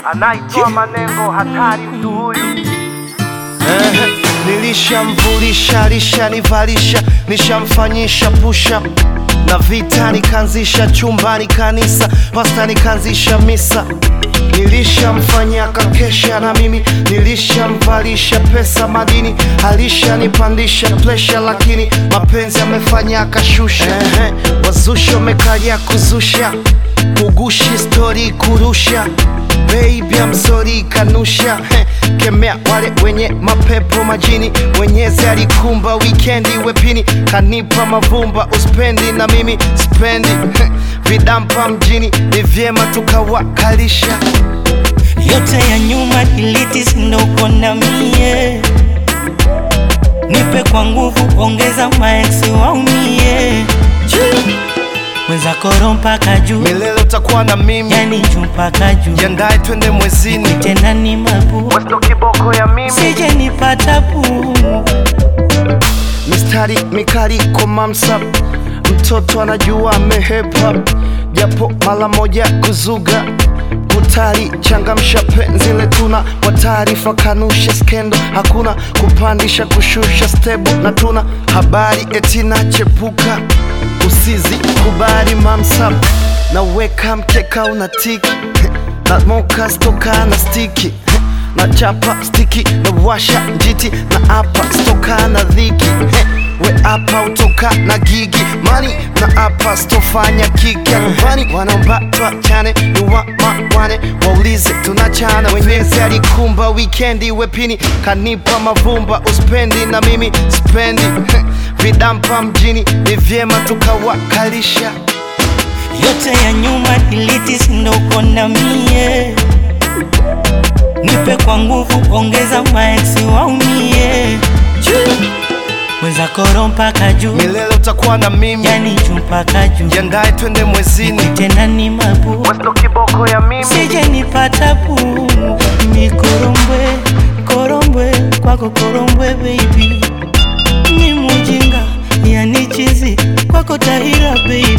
anaitwa Manengo, hatari mtu huyu. Nilishamvulisha, lishanivalisha, nishamfanyisha push up na vita, nikanzisha chumbani kanisa, pasta nikanzisha misa. Nilishamfanya kakesha na mimi, nilishamvalisha pesa madini, alishanipandisha pressure, lakini mapenzi amefanya akashusha. Wazusho mekaja kuzusha, kugushi story kurusha, baby I'm sorry kanusha. Kemea wale wenye mapepo majini, Mwenyezi alikumba weekendi wepini, kanipa mavumba uspendi na mimi spendi. Vidampa mjini ni vyema tukawakalisha. Yote ya nyuma delete, sindo uko na mie. Nipe kwa nguvu, ongeza maeksi waumie. Mweza koro mpaka juu, milele utakuwa na mimi, yani juu mpaka juu. Jiandae twende mwezini, tena ni mabu, westo kiboko ya mimi, sije nipata pu. mistari mikali komamsa, mtoto anajua amehepa, japo mala moja kuzuga kutari, changamsha penzi letuna kwa taarifa, kanusha skendo, hakuna kupandisha kushusha stable, na tuna habari etina chepuka, usizi kubali mamsa, na weka mkeka unatiki, na moka stoka na stiki, na chapa stiki, na washa njiti, na apa stoka na dhiki. We apa utoka na gigi mani, na apa stofanya kiki ya nyumbani. Wanaomba tuachane ni wane, waulize tunachana. Mwenyezi alikumba weekendi wepini, kanipa mavumba uspendi na mimi spendi. Vidampa mjini ni vyema tukawakalisha. Yote ya nyuma delete, sindo uko na mie. Nipe kwa nguvu, ongeza maeksi waumie. Mweza koro mpaka juu, milele utakuwa na mimi, yani juu mpaka juu. Jiandae twende mwezini, tena ni mabu, westo kiboko ya mimi, sije nipata pu. Ni korombwe, korombwe, kwako korombwe baby. Ni mujinga, yani chizi, kwako tahira baby.